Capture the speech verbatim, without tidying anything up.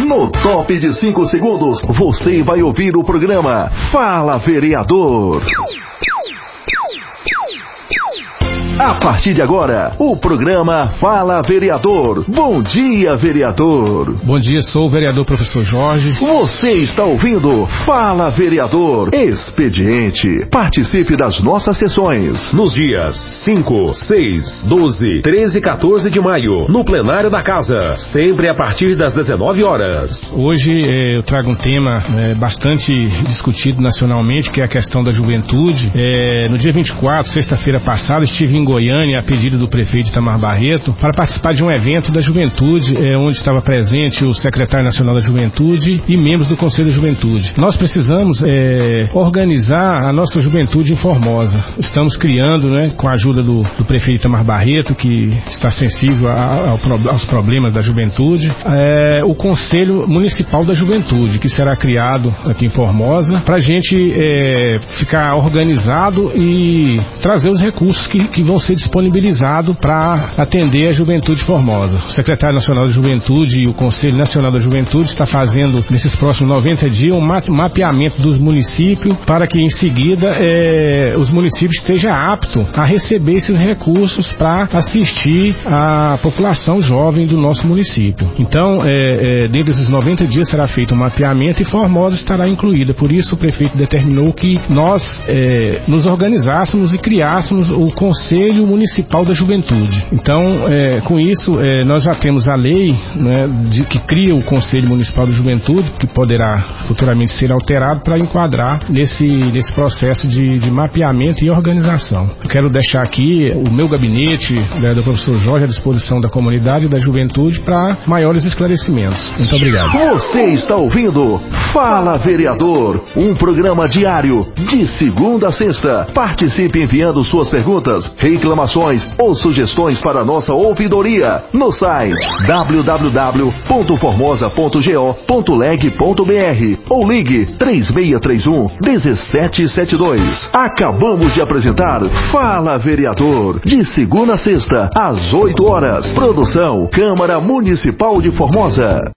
No top de cinco segundos, você vai ouvir o programa Fala Vereador. A partir de agora, o programa Fala Vereador. Bom dia, vereador. Bom dia, sou o vereador professor Jorge. Você está ouvindo Fala Vereador Expediente. Participe das nossas sessões nos dias cinco, seis, doze, treze e quatorze de maio, no plenário da casa, sempre a partir das dezenove horas. Hoje eh, eu trago um tema eh, bastante discutido nacionalmente, que é a questão da juventude. Eh, no dia vinte e quatro, sexta-feira passada, estive em Goiânia, a pedido do prefeito Itamar Barreto, para participar de um evento da juventude, eh, onde estava presente o secretário nacional da juventude e membros do Conselho da Juventude. Nós precisamos eh, organizar a nossa juventude em Formosa. Estamos criando, né, com a ajuda do, do prefeito Itamar Barreto, que está sensível a, ao, aos problemas da juventude, eh, o Conselho Municipal da Juventude, que será criado aqui em Formosa, para a gente eh, ficar organizado e trazer os recursos que, que vão ser disponibilizados para atender a juventude formosa. O secretário nacional da juventude e o Conselho Nacional da Juventude está fazendo, nesses próximos noventa dias, um mapeamento dos municípios para que em seguida eh, os municípios estejam aptos a receber esses recursos para assistir a população jovem do nosso município. Então, eh, eh, dentro desses noventa dias será feito um mapeamento e Formosa estará incluída. Por isso o prefeito determinou que nós eh, nos organizássemos e criássemos o Conselho Municipal da Juventude. Então, é, com isso, é, nós já temos a lei, né, de, que cria o Conselho Municipal da Juventude, que poderá futuramente ser alterado para enquadrar nesse, nesse processo de, de mapeamento e organização. Eu quero deixar aqui o meu gabinete, né, do professor Jorge, à disposição da comunidade e da juventude para maiores esclarecimentos. Muito obrigado. Você está ouvindo Fala Vereador, um programa diário, de segunda a sexta. Participe enviando suas perguntas, reclamações ou sugestões para a nossa ouvidoria no site w w w ponto formosa ponto go ponto leg ponto b r ou ligue três seis três um, um sete sete dois. Acabamos de apresentar Fala Vereador, de segunda a sexta, às oito horas. Produção Câmara Municipal de Formosa.